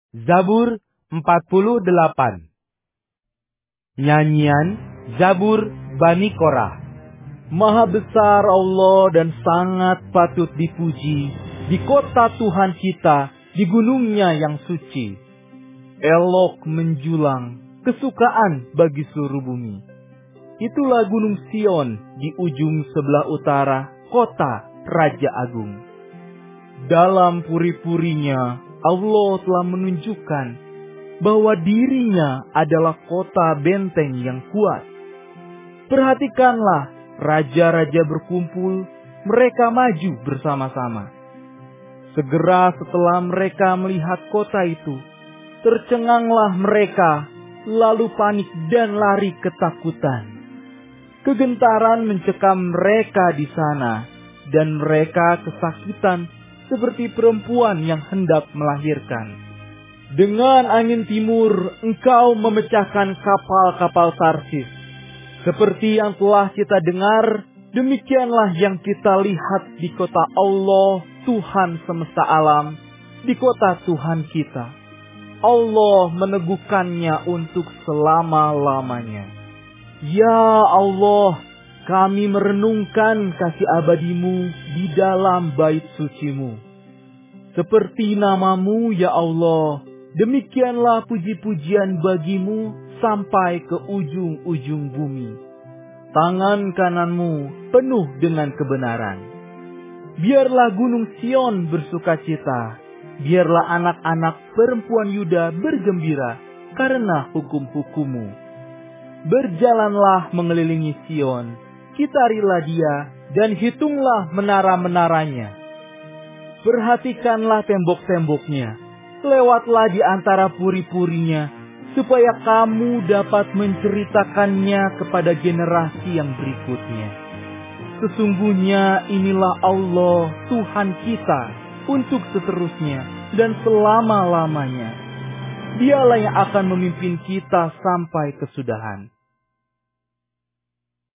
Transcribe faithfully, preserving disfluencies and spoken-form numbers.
Zabur empat puluh delapan. Nyanyian Zabur Bani Korah. Maha besar Allah dan sangat patut dipuji di kota Tuhan kita, di gunungnya yang suci. Elok menjulang, kesukaan bagi seluruh bumi. Itulah gunung Sion di ujung sebelah utara kota Raja Agung. Dalam puri-purinya Allah telah menunjukkan bahwa dirinya adalah kota benteng yang kuat. Perhatikanlah, raja-raja berkumpul, mereka maju bersama-sama. Segera setelah mereka melihat kota itu, tercenganglah mereka, lalu panik dan lari ketakutan. Kegentaran mencekam mereka di sana, dan mereka kesakitan seperti perempuan yang hendak melahirkan. Dengan angin timur, engkau memecahkan kapal-kapal Tarsis. Seperti yang telah kita dengar, demikianlah yang kita lihat di kota Allah, Tuhan semesta alam, di kota Tuhan kita. Allah meneguhkannya untuk selama-lamanya. Ya Allah, kami merenungkan kasih abadimu di dalam bait sucimu. Seperti namamu, ya Allah, demikianlah puji-pujian bagimu sampai ke ujung-ujung bumi. Tangan kananmu penuh dengan kebenaran. Biarlah gunung Sion bersukacita. Biarlah anak-anak perempuan Yuda bergembira karena hukum-hukum-Mu. Berjalanlah mengelilingi Sion, kitarilah dia dan hitunglah menara-menaranya. Perhatikanlah tembok-temboknya, lewatlah di antara puri-purinya, supaya kamu dapat menceritakannya kepada generasi yang berikutnya. Sesungguhnya inilah Allah Tuhan kita untuk seterusnya dan selama-lamanya. Dialah yang akan memimpin kita sampai kesudahan.